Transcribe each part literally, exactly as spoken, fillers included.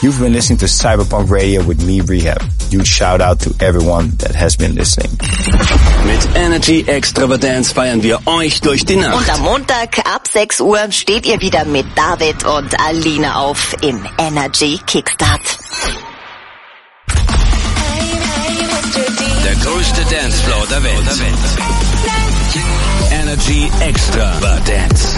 You've been listening to Cyberpunk Radio with me, Rehab. Huge shout out to everyone that has been listening. Mit Energy Extravaganza feiern wir euch durch die Nacht. Und am Montag ab sechs Uhr steht ihr wieder mit David und Alina auf im Energy Kickstart. Der größte Dancefloor der Welt. Energy Extravaganza.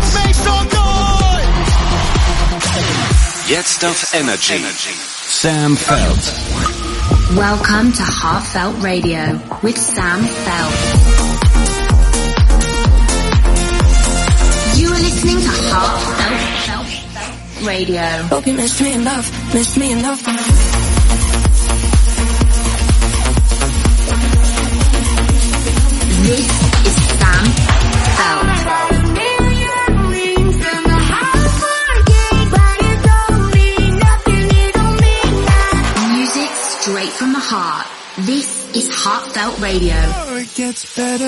Jetzt auf Energy. Sam Feldt. Welcome to Heartfelt Radio with Sam Feldt. You are listening to Heartfelt Radio. Hope you missed me enough, missed me enough. This is Sam Feldt. Straight from the heart. This is Heartfelt Radio. Oh, it gets better.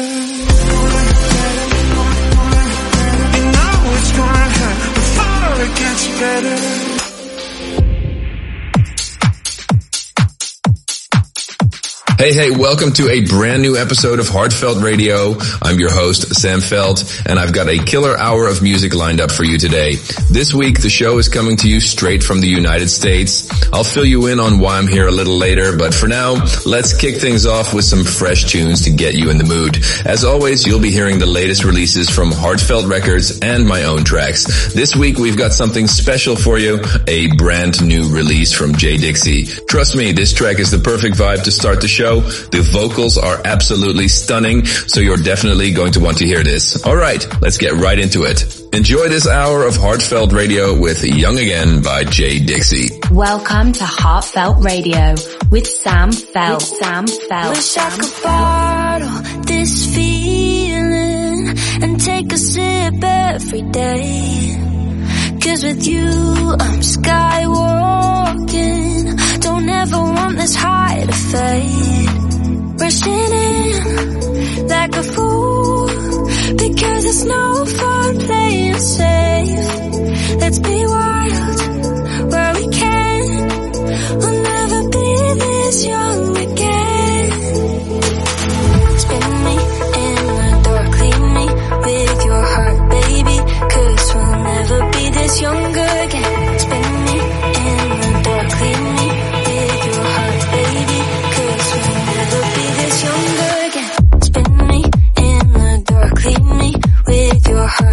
You know it's gonna hurt before it gets better. Hey, hey, welcome to a brand new episode of Heartfelt Radio. I'm your host, Sam Feldt, and I've got a killer hour of music lined up for you today. This week, the show is coming to you straight from the United States. I'll fill you in on why I'm here a little later, but for now, let's kick things off with some fresh tunes to get you in the mood. As always, you'll be hearing the latest releases from Heartfelt Records and my own tracks. This week, we've got something special for you, a brand new release from Jay Dixie. Trust me, this track is the perfect vibe to start the show. The vocals are absolutely stunning, so you're definitely going to want to hear this. Alright, let's get right into it. Enjoy this hour of Heartfelt Radio with Young Again by Jay Dixie. Welcome to Heartfelt Radio with Sam Feldt. Sam Feldt. Wish I could bottle this feeling and take a sip every day. Cause with you I'm skywalking. Don't ever want this high to fade. Rushing in like a fool because it's no fun playing safe. Let's be wild where we can. We'll never be this young again. Spin me in the dark, lead me with your heart, baby. Cause we'll never be this younger again. Spin me in the dark, lead me with your heart, baby. Cause we'll never be this younger again. Spin me in the dark, lead me with your heart.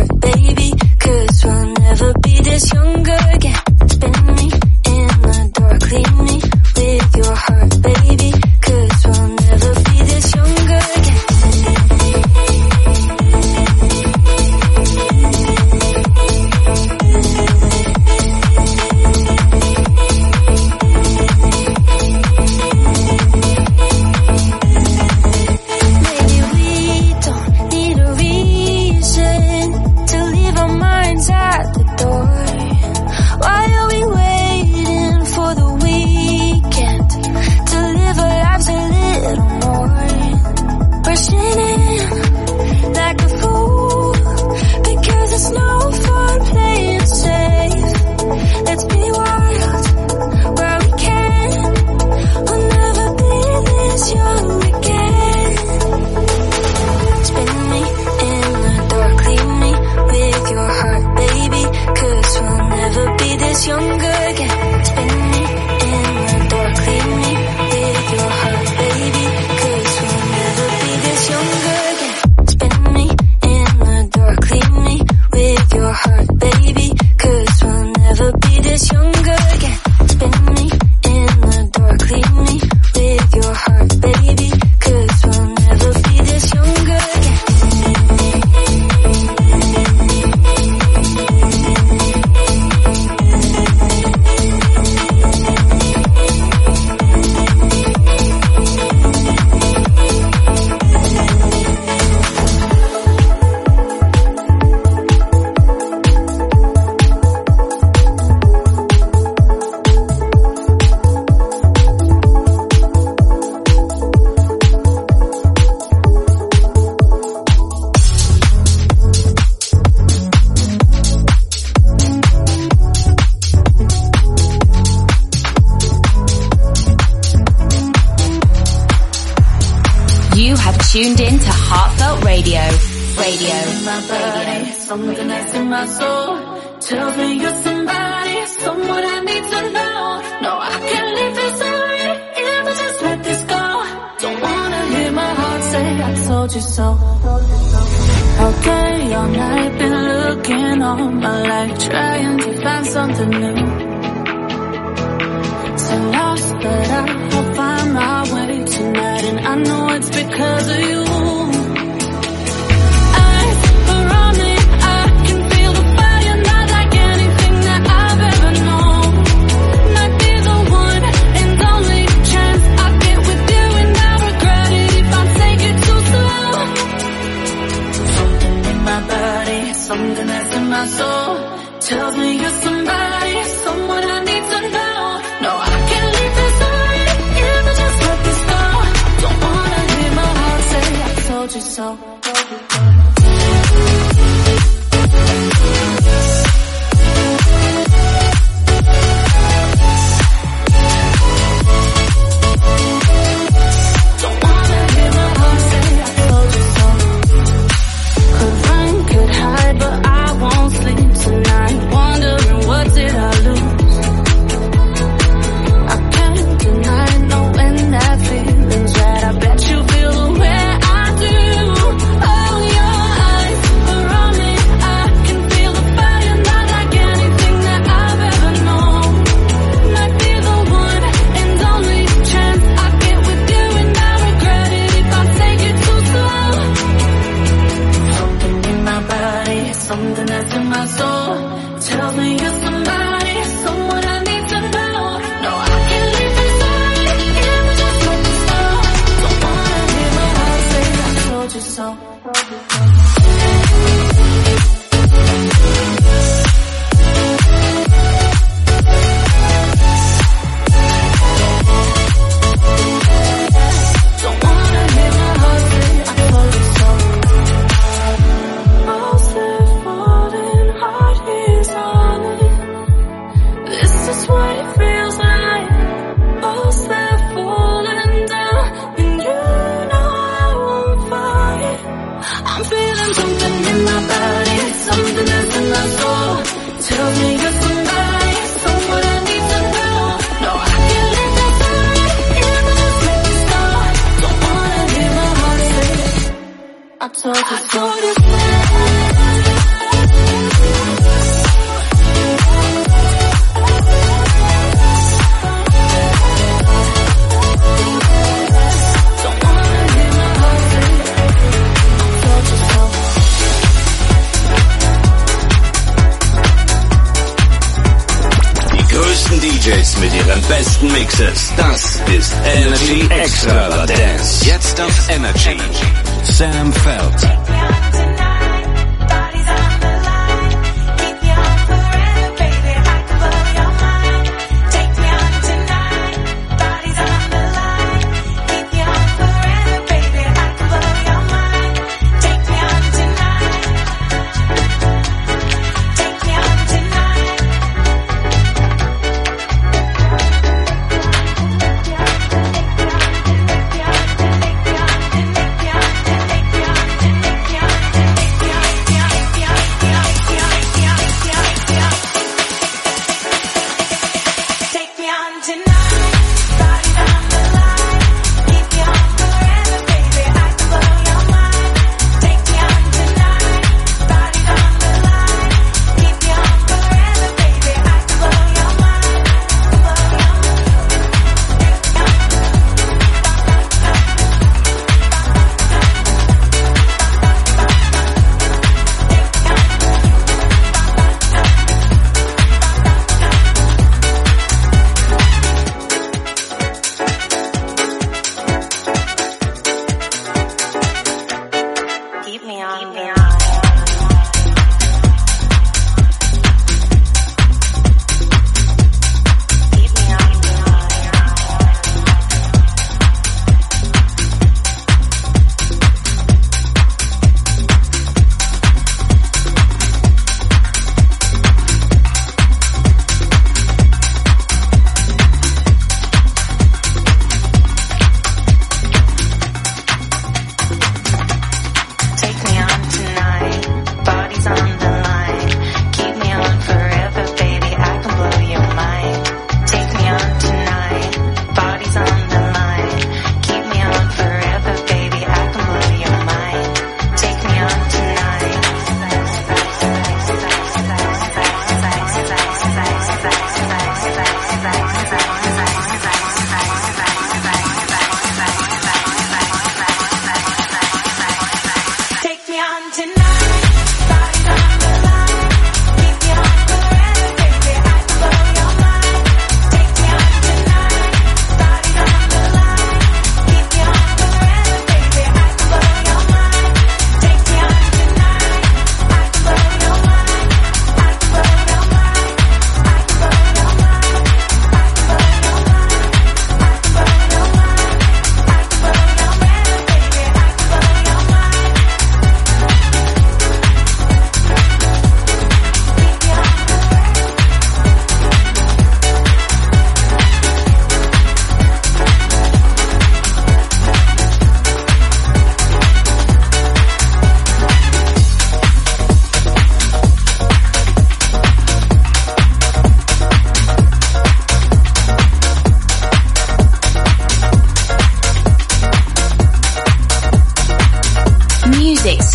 You have tuned in to Heartfelt Radio. Radio. My body, something that's in my soul tells me you're somebody, someone I need to know. No, I can't leave this alone if I just let this go. Don't wanna hear my heart say I told you so. All day, all night, been looking all my life, trying to find something new. So lost, but I'll find my way tonight, and I know it's because of you. Something that's in my soul tells me you're somebody, someone I need to know. No, I can't leave this alone if I just let this go. Don't wanna hear my heart say I told you so. Das ist Energy Extravaganza. Jetzt auf Energy. Sam Feld.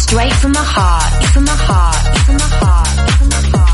straight from my heart, from my heart, from my heart, from my heart.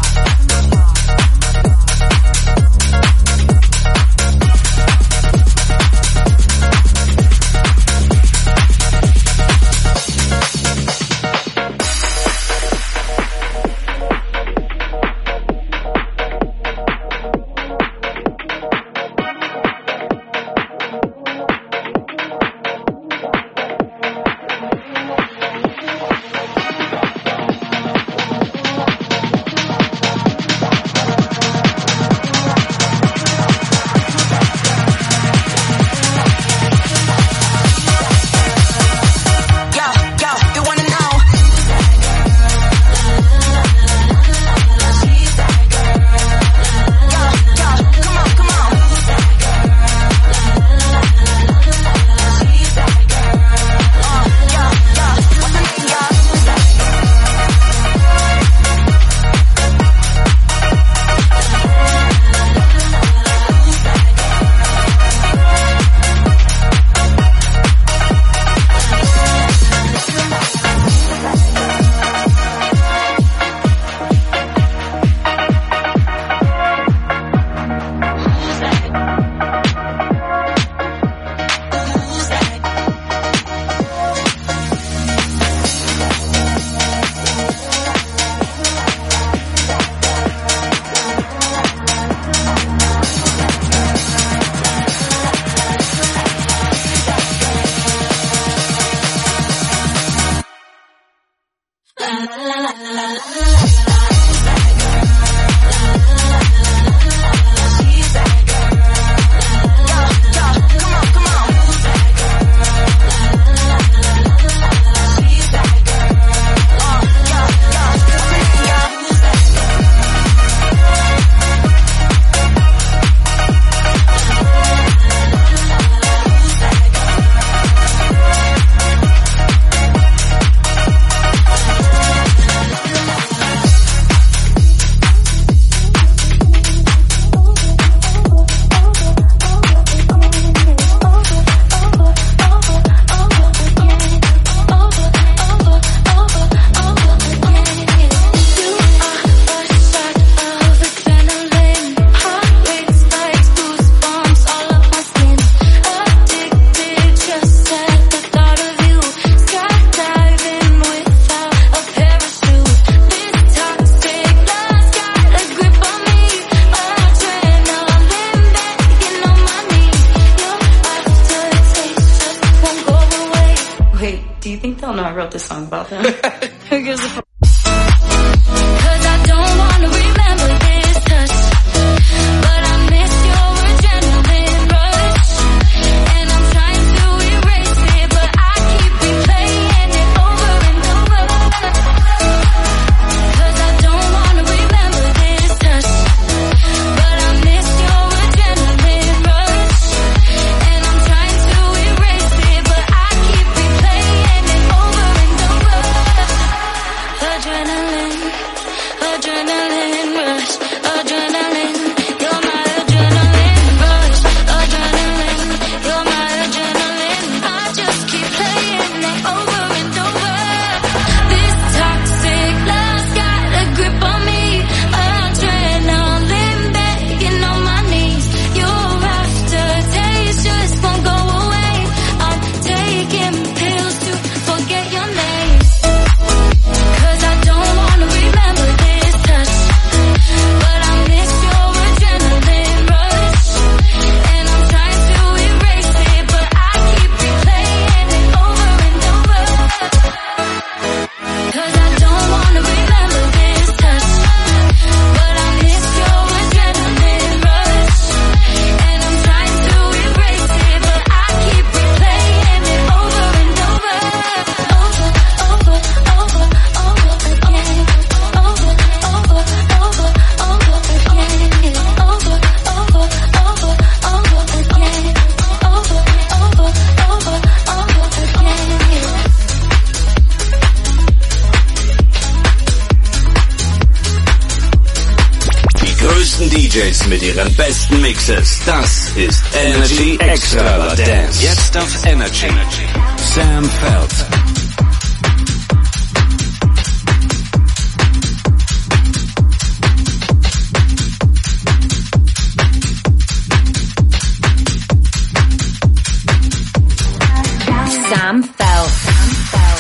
D Js mit ihren besten Mixes. Das ist Energy Extravaganza. Jetzt auf Energy. Sam Feld. Sam Felt. Sam Felt.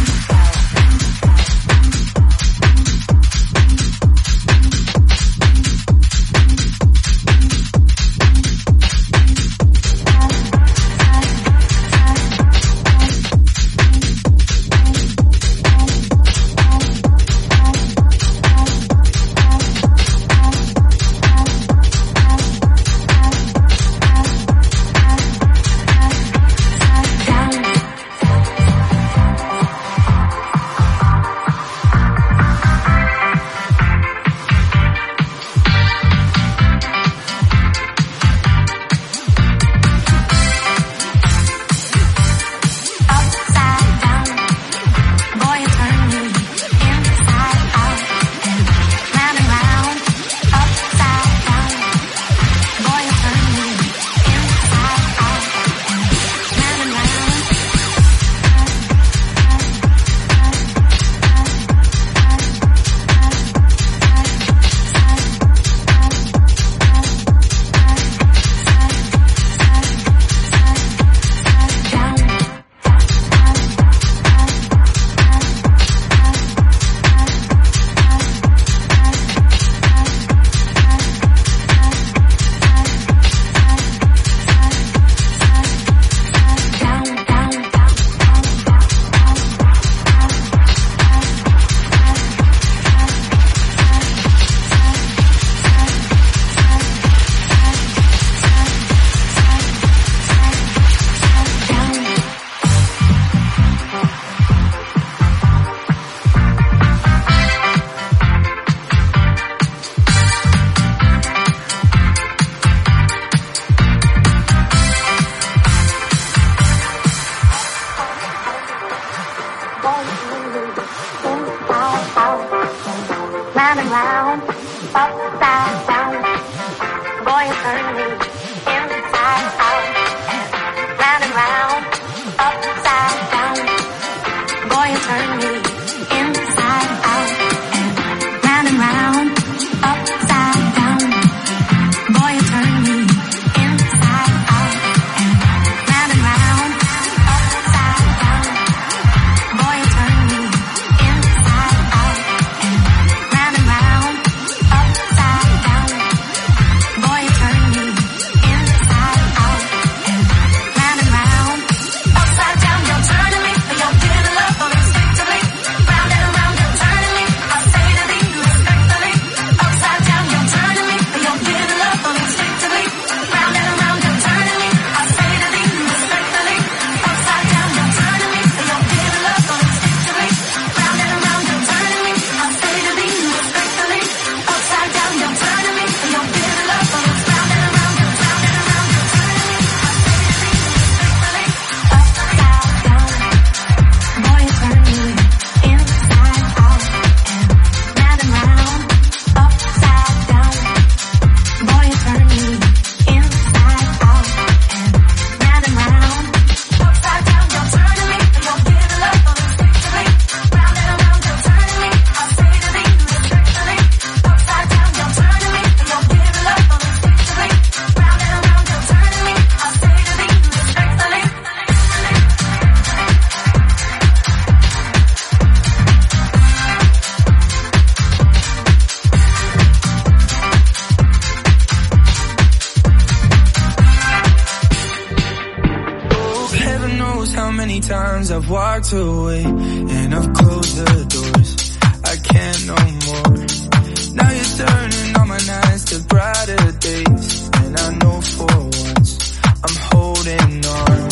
I've walked away and I've closed the doors. I can't no more. Now you're turning all my nights to brighter days, and I know for once I'm holding on.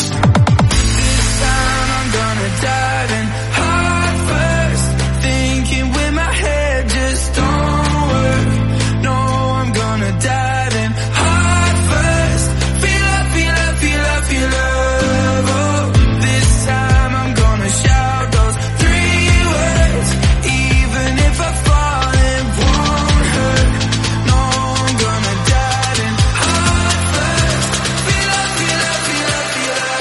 This time I'm gonna dive in heart first, thinking with my head just don't work. No, I'm gonna dive in heart first. Feel love, feel love, feel love, feel love. Oh, this time I'm gonna shout those three words, even if I fall, it won't hurt. No, I'm gonna dive in heart first. Feel love, feel love, feel love, feel love.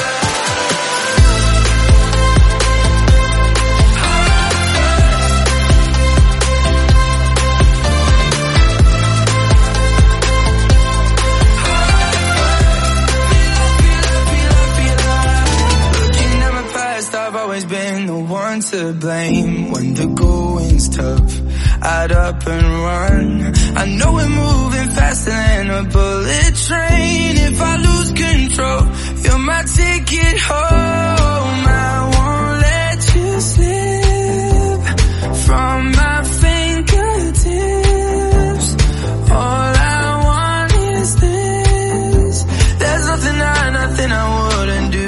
always been the one to blame. When the going's tough, I'd up and run. I know we're moving faster than a bullet train. If I lose control, you're my ticket home. I won't let you slip from my fingertips. All I want is this. There's nothing I, nothing I wouldn't do.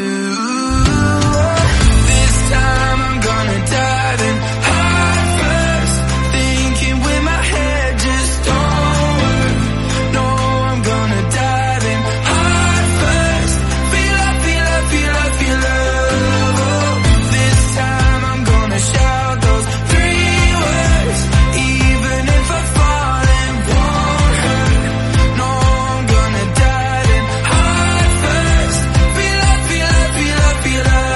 This time I'm gonna dive in heart first, thinking with my head just don't work. No, I'm gonna dive in heart first. Feel up, feel up, feel up, feel love. Oh, this time I'm gonna shout those three words, even if I fall it won't hurt. No, I'm gonna dive in heart first. Feel up, feel up, feel up, feel up.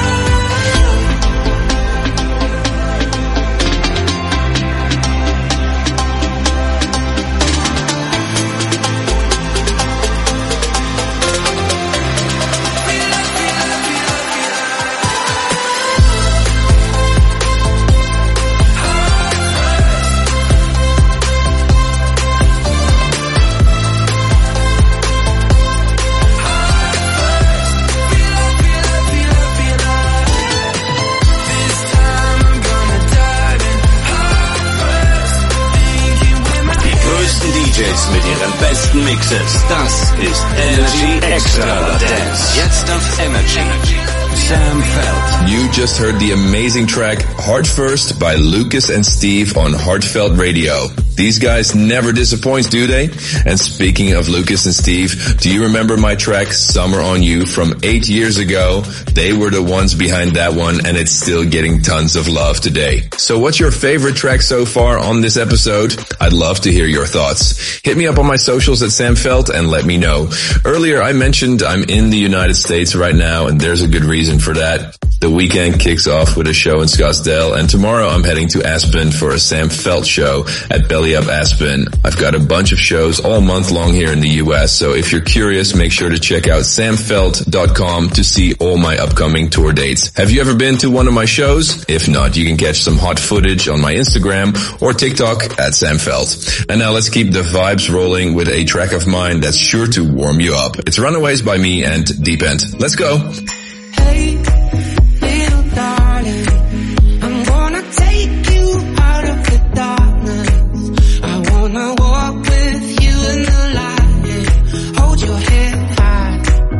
Die größten D Js mit ihren besten Mixes. Das ist Energy Extravaganza. Jetzt auf Energy. Sam Feld. You just heard the amazing track Heart First by Lucas and Steve on Heartfelt Radio. These guys never disappoint, do they? And speaking of Lucas and Steve, do you remember my track Summer on You from eight years ago? They were the ones behind that one, and it's still getting tons of love today. So what's your favorite track so far on this episode? I'd love to hear your thoughts. Hit me up on my socials at Sam Felt and let me know. Earlier I mentioned I'm in the United States right now, and there's a good reason for that. The weekend kicks off with a show in Scottsdale, and tomorrow I'm heading to Aspen for a Sam Felt show at Belly Up Aspen. I've got a bunch of shows all month long here in the U S, so if you're curious, make sure to check out sam felt dot com to see all my upcoming tour dates. Have you ever been to one of my shows? If not, you can catch some hot footage on my Instagram or TikTok at Sam Felt. And now let's keep the vibes rolling with a track of mine that's sure to warm you up. It's Runaways by me and Deep End. Let's go. Hey, little darling, I'm gonna take you out of the darkness. I wanna walk with you in the light, hold your head high.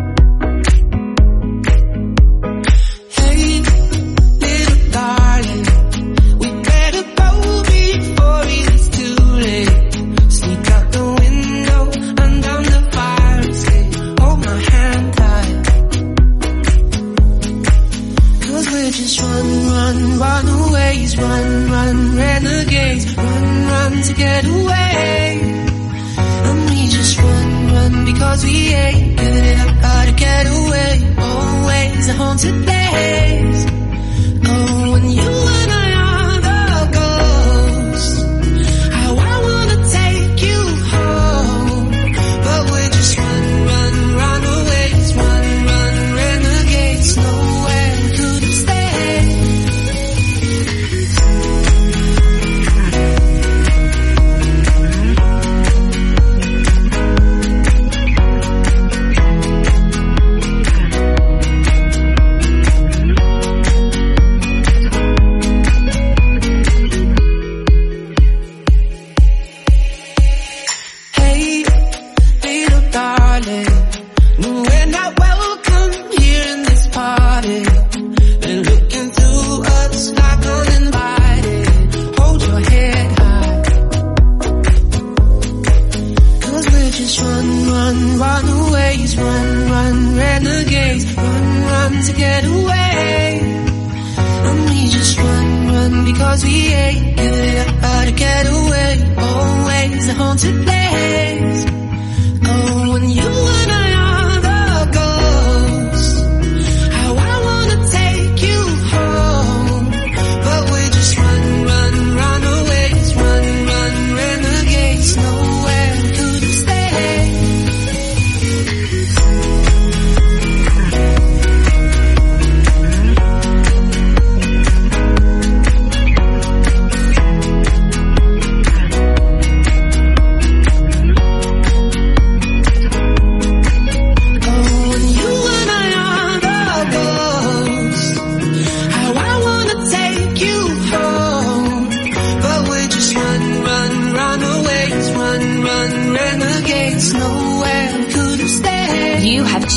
Hey, little darling, we better go before it's too late. Sneak out the window and down the fire escape. Hold my hand tight. Cause we're just run, run, runaways, run, run, renegades, run, run to get away. And we just run, run because we ain't giving it up, gotta get away. Always a haunted place. Oh, when you and I are the ghosts, how I wanna take you home. But we're just run, run, runaways, run, run, renegades, nowhere we couldn't stay. Hey, little darling, no, we're not welcome here in this party. They're looking through us like uninvited. Hold your head high. Cause we're just run, run, runaways, run, run, renegades, run, run to get away. And we just run, run because we ain't giving it up, gotta get away. Always a haunted place. Oh, when you and I are the ghosts, how I wanna take you home. But we're just run, run, runaways, run, run, renegades, nowhere we couldn't stay.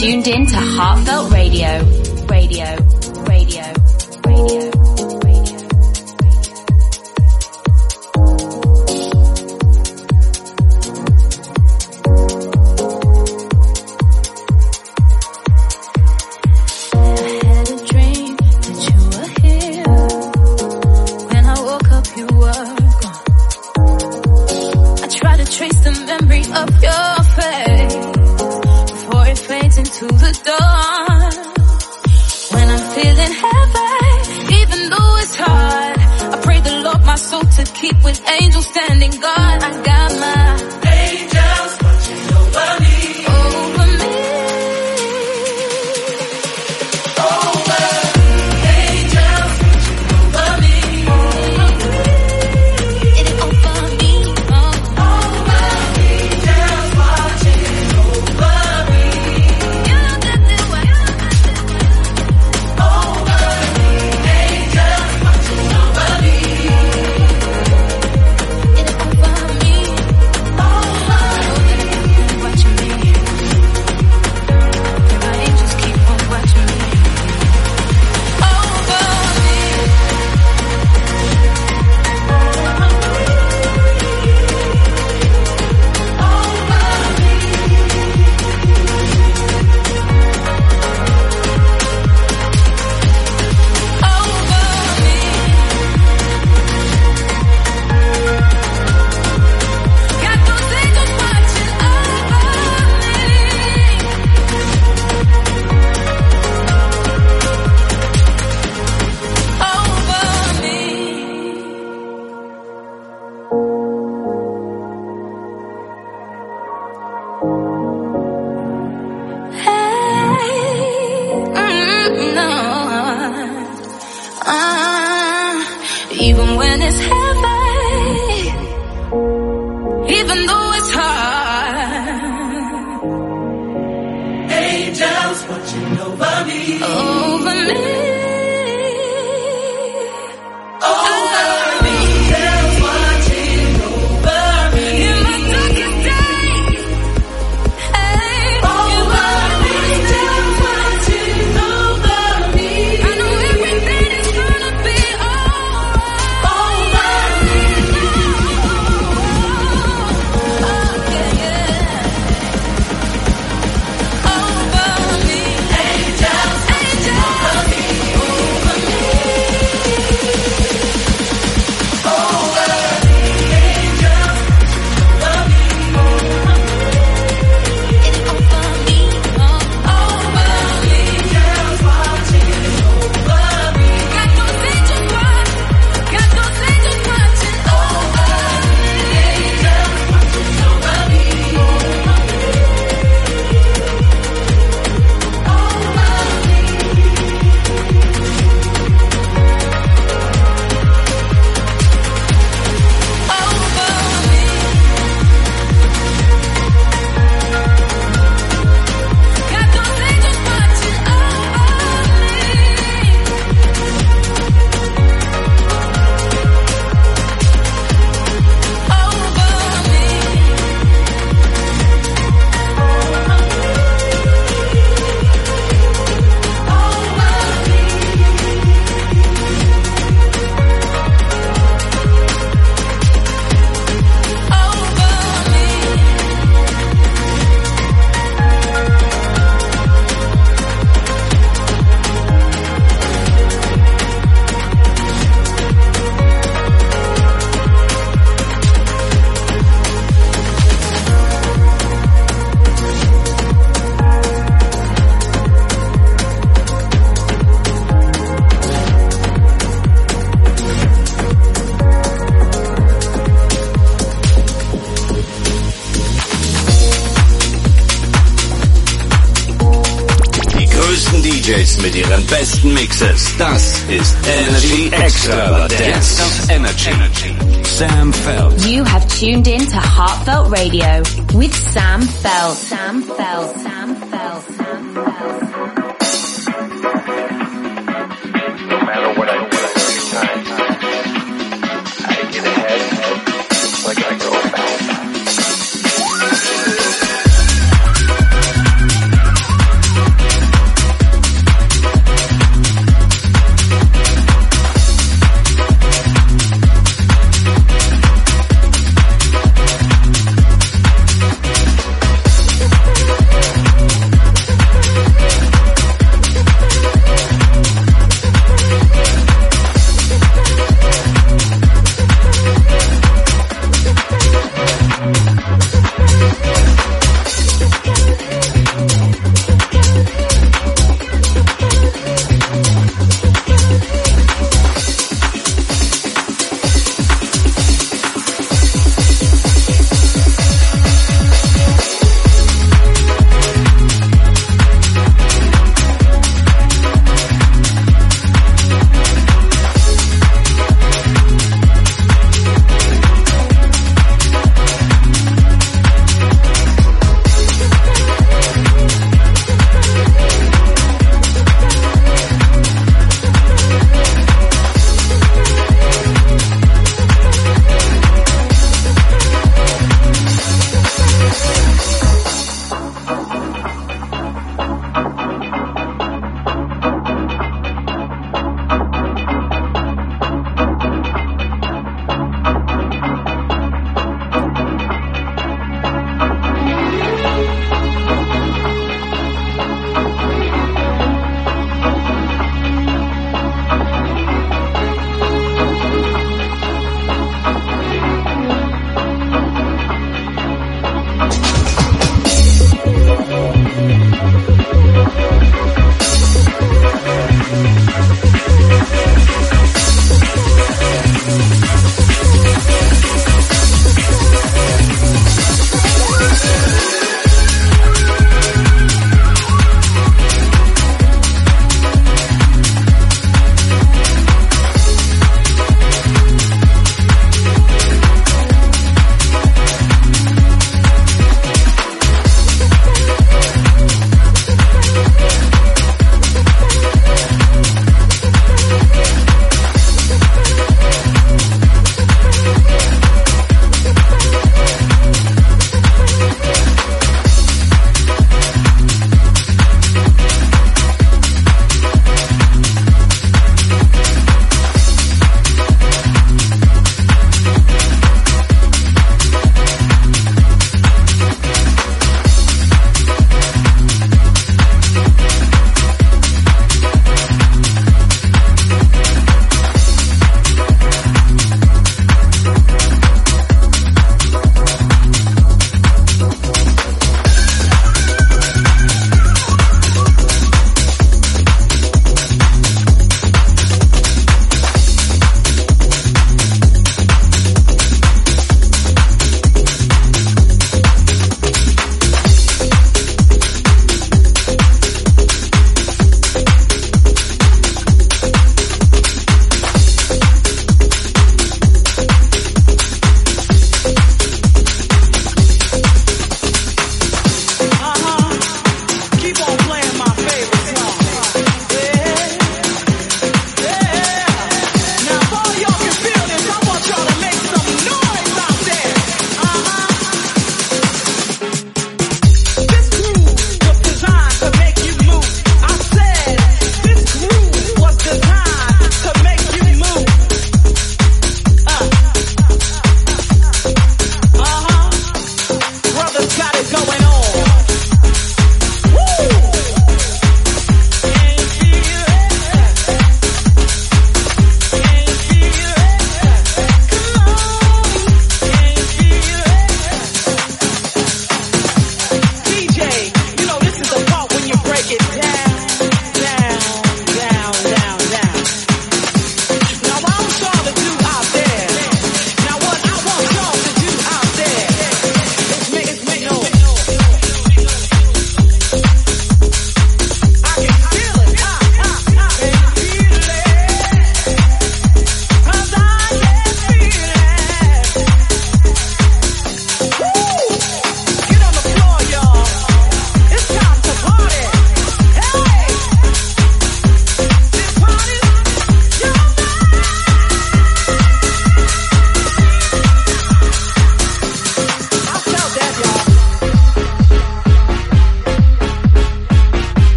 tuned in to Heartfelt Radio. Radio. Radio. Radio. Keep with angels standing guard. I got my angels watching over me, over me, over me. Angels watching over me, over me, it is over me, over me. Angels watching over me. You know that they were over me. Angels watching over me. Even when it's heavy, even though it's hard, angels watching over me, over me, over me, angels watching over me in my darkest days, hey, over me, angels watching over me. I know everything is gonna be mit ihren besten Mixes. Das ist Energy Extravaganza. Jetzt auf Energy. Sam Feldt. You have tuned in to Heartfelt Radio with Sam Feldt. Sam Feldt. Sam Feldt. Sam Feldt. No matter what I do every time, I get ahead, it's like I go back.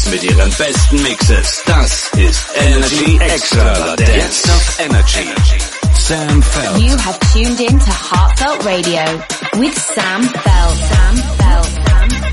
mit ihren besten Mixes. Das ist Energy Extravaganza. Jetzt auf Energy. Sam Feld. You have tuned in to Heartfelt Radio with Sam Feld. Sam Feld. Sam Feld.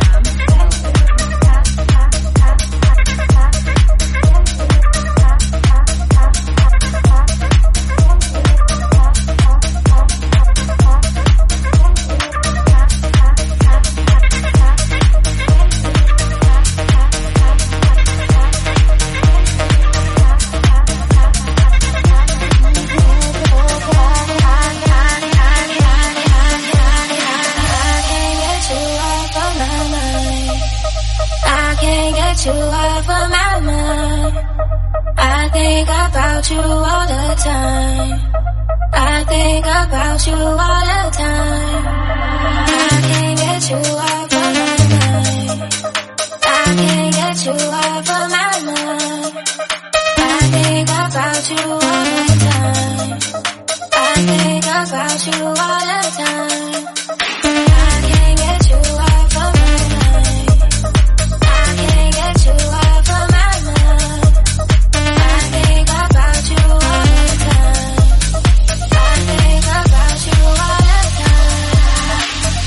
You off of my mind. I think about you all the time. I think about you all the time. I can't get you off of my mind. I can't get you off of my mind. I think about you all the time. I think about you all the time. I can't get you off of my mind. I can't get you off of my mind. I think about you all the time. I think about you all the time.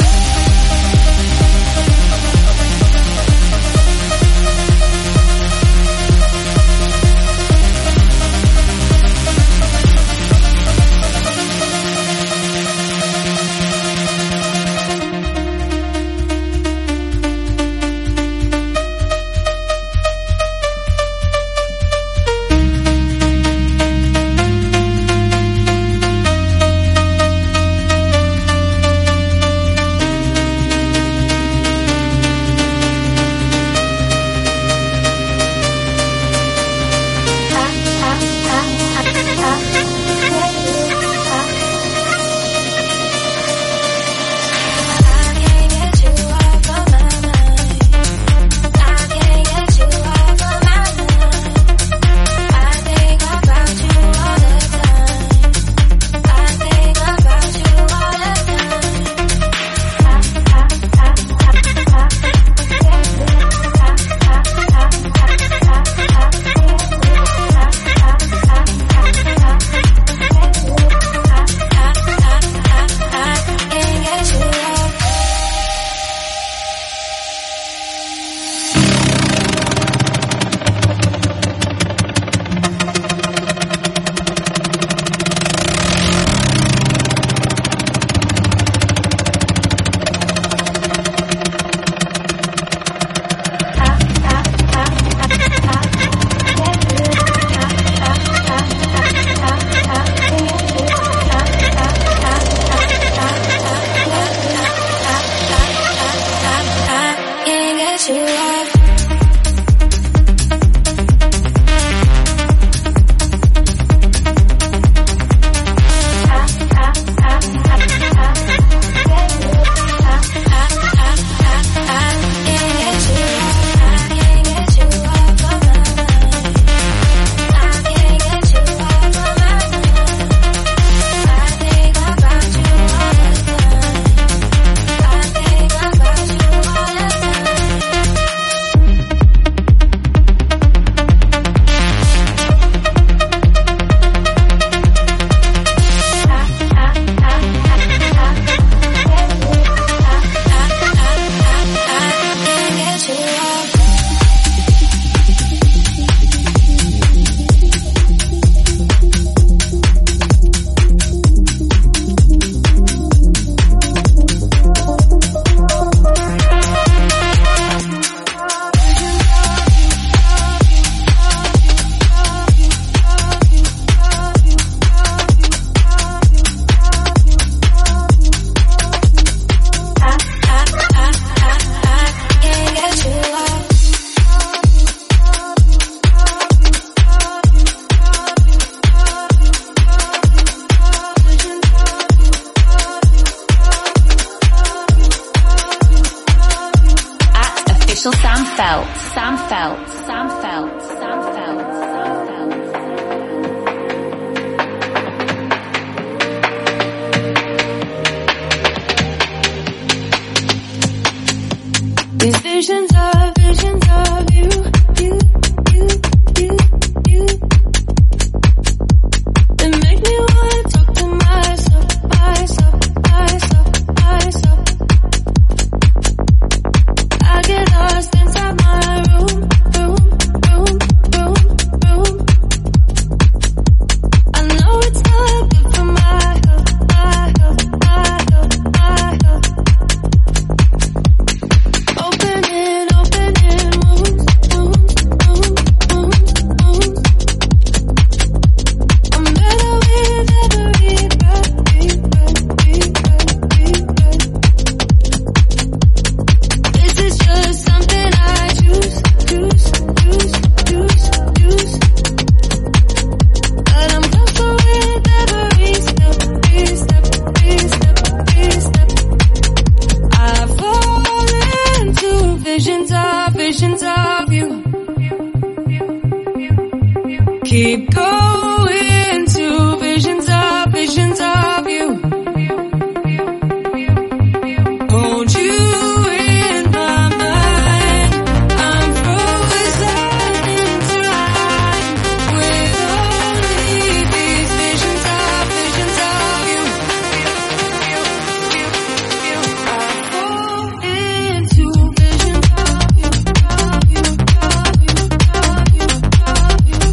Sam Felt, Sam Felt, Sam Felt, Sam Felt, Sam Felt. These visions are visions of you. Keep going to visions of, visions of you. Hold you in my mind. I'm frozen in time with only these visions of, visions of you. I fall into visions of you, of you, of you, of you, of you, of you.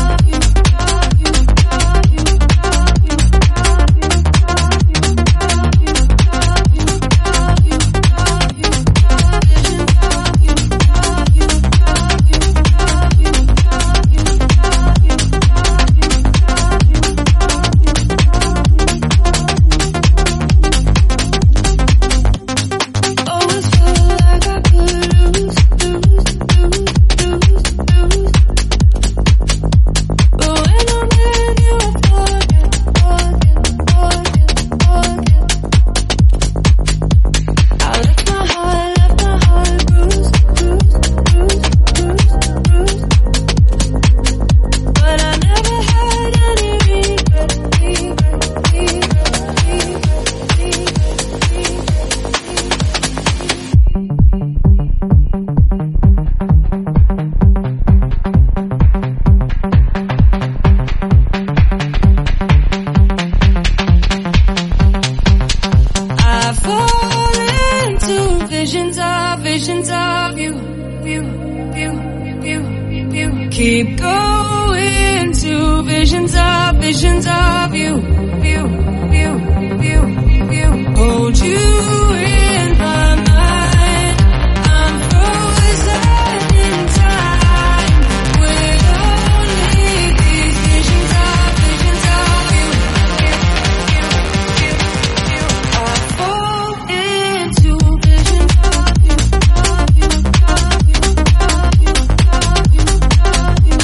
Keep going to visions of, visions of you, you, you, you, you. Hold you in my mind. I'm frozen in time with only these visions of, visions of you, you, you, you, you. I fall into visions of you, of you, of you, of you, of you, of you.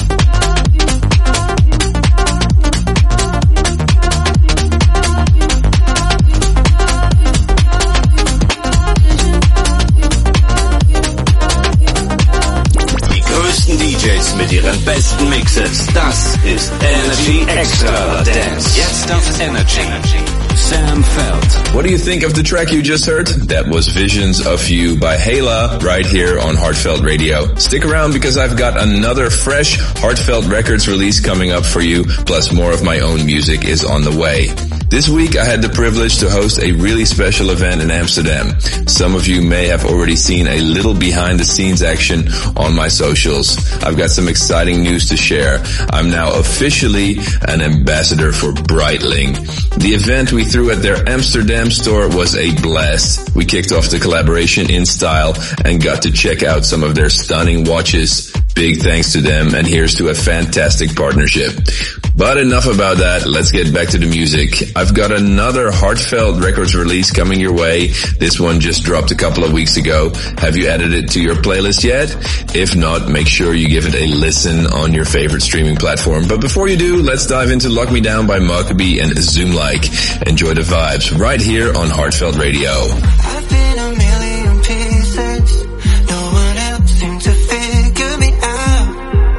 Die D Js mit ihren besten Mixes. Das ist Energy Extra Dance. Jetzt auf Energy. Sam Feld. What do you think of the track you just heard? That was Visions of You by Hala right here on Heartfelt Radio. Stick around because I've got another fresh Heartfelt Records release coming up for you, plus more of my own music is on the way. This week I had the privilege to host a really special event in Amsterdam. Some of you may have already seen a little behind the scenes action on my socials. I've got some exciting news to share. I'm now officially an ambassador for Breitling. The event we threw at their Amsterdam store was a blast. We kicked off the collaboration in style and got to check out some of their stunning watches. Big thanks to them, and here's to a fantastic partnership. But enough about that, let's get back to the music. I've got another Heartfelt Records release coming your way. This one just dropped a couple of weeks ago. Have you added it to your playlist yet? If not, make sure you give it a listen on your favorite streaming platform. But before you do, let's dive into Lock Me Down by Mockabee and Zoom Like. Enjoy the vibes right here on Heartfelt Radio. I've been a million pieces. No one else seemed to figure me out.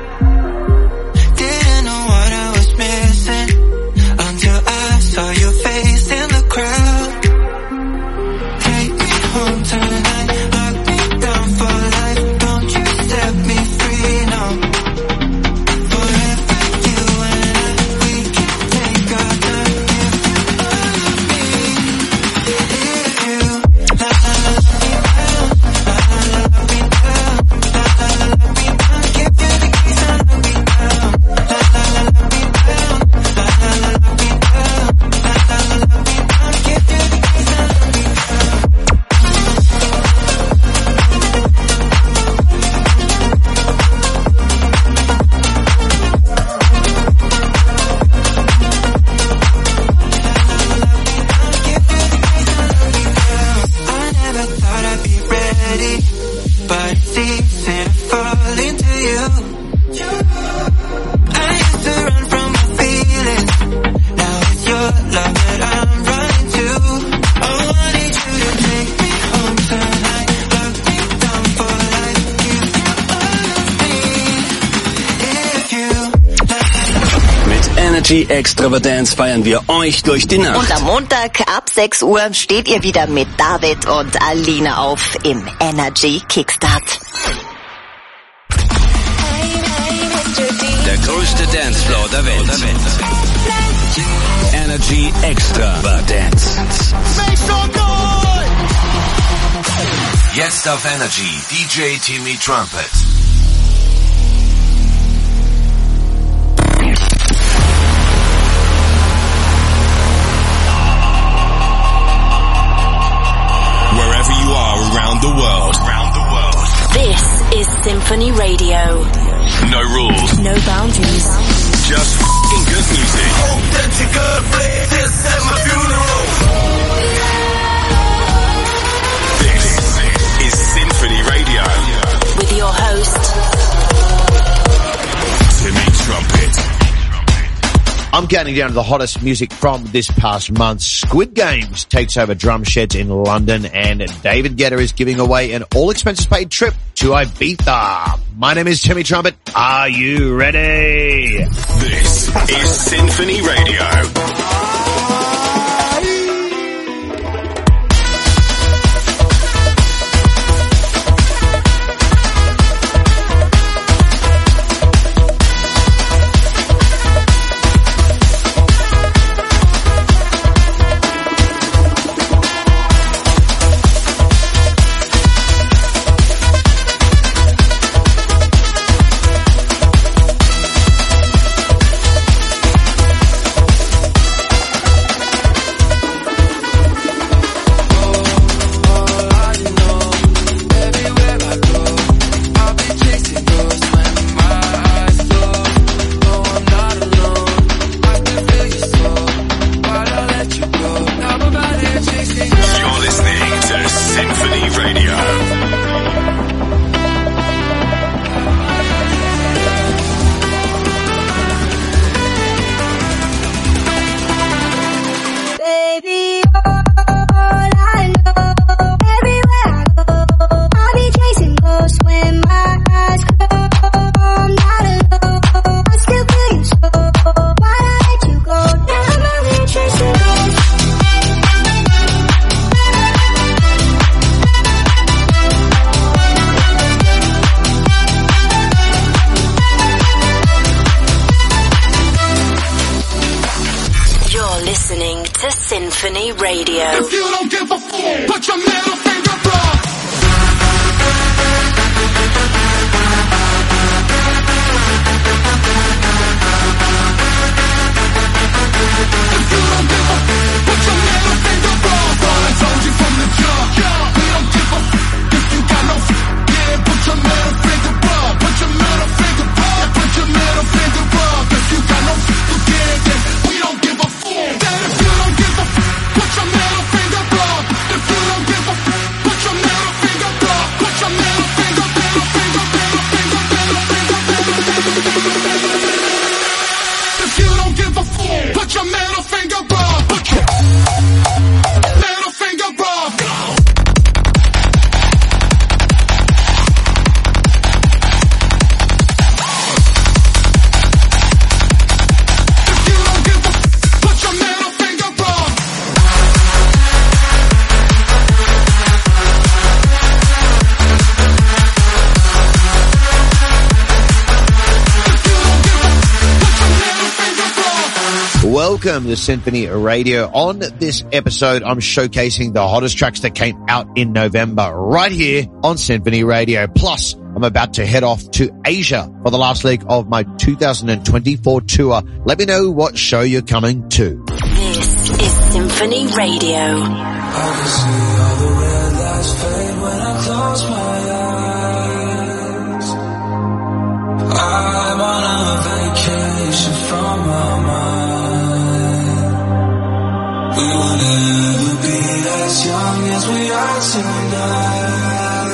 Didn't know what I was missing until I saw your face in the crowd. Take me home tonight, lock me down for life. Don't you set me free, no. Forever you and I, we can take our time. If you love me, if you la la la la me down, la la la la me down, la la la la me down. Give you the keys and lock me down, la la la la me down, la la la la me down, la la la la me down. Give you the keys and lock me down. I never thought I'd be ready, but it's easy to fall into you. I used to run from my feelings, now it's your love that I'm running to. Oh, I need you to take me home tonight, lock me down for life. Give you all of me. If you la la Energy Extravaganza feiern wir euch durch die Nacht. Und am Montag ab sechs Uhr steht ihr wieder mit David und Alina auf im Energy Kickstart. Der größte Dancefloor der Welt. Energy Extravaganza. Jetzt auf Energy, D J Timmy Trumpet. Wherever you are around the world, around the world. This is Symphony Radio. No rules, no boundaries. Just f***ing good music. Hope that you could play this at my funeral. This is Symphony Radio. With your host, Timmy Trumpet. I'm counting down to the hottest music from this past month. Squid Games takes over drum sheds in London, and David Guetta is giving away an all-expenses-paid trip to Ibiza. My name is Timmy Trumpet. Are you ready? This is Symphony Radio. Symphony Radio. If you don't give a fuck, put your middle finger up. If you don't give a fuck, put your middle finger up. All I told you from the jump, we don't give a fuck. If you got no fuck, yeah, put your middle finger up. Put your middle finger up. Put your middle finger up. If you got no fuck, yeah, then we don't give a fuck. Then if you don't give a fuck, put your middle finger up. If you don't give a fuck, put your middle finger up. Put your middle finger, middle finger, middle finger, middle finger, middle finger. If you don't give a fuck, put your middle finger up. Put your middle finger up. Welcome to Symphony Radio. On this episode, I'm showcasing the hottest tracks that came out in November right here on Symphony Radio. Plus, I'm about to head off to Asia for the last leg of my two thousand twenty-four tour. Let me know what show you're coming to. This is Symphony Radio. I can see all the red lights fade when I close my eyes. I'm on a vacation from my mind. We will never be as young as we are tonight.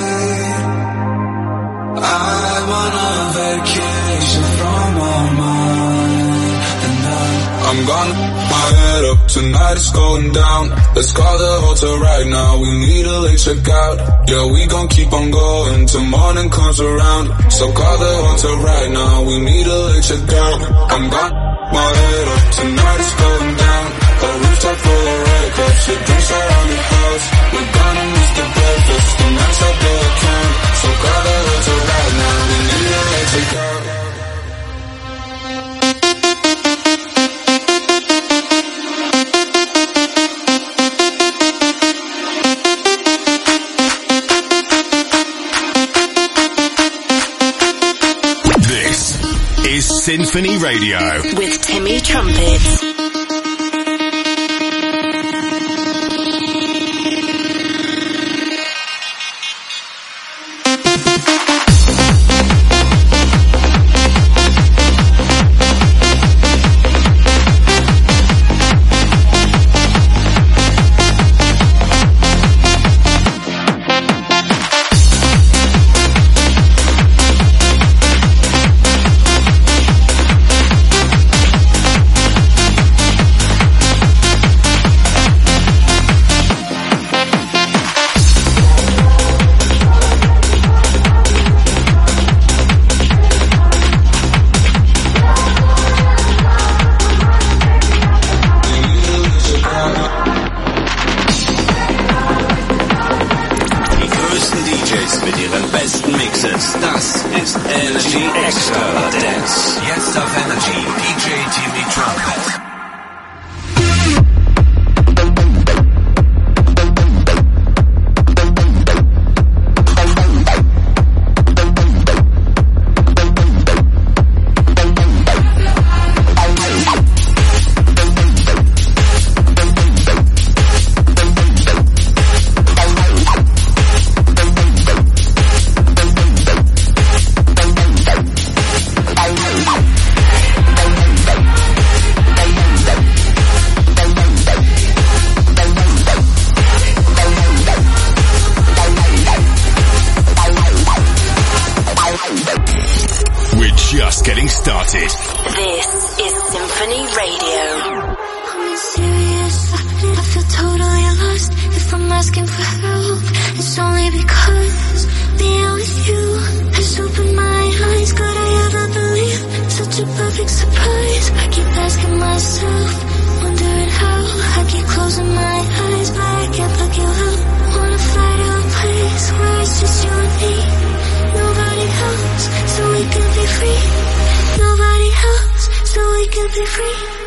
I'm on a vacation from my mind. And I, I'm gonna put my head up, tonight it's going down. Let's call the hotel right now, we need a late checkout. Yeah, we gon' keep on going till morning comes around. So call the hotel right now, we need a late checkout. I'm gonna my head up. Tonight it's going down. Got a rooftop full of red cups. The drinks are on the house. We're gonna miss the breakfast. The nights I do account. So grab a hotel right now. We need a way to go. Symphony Radio with Timmy Trumpet. Nobody else, so we could be free.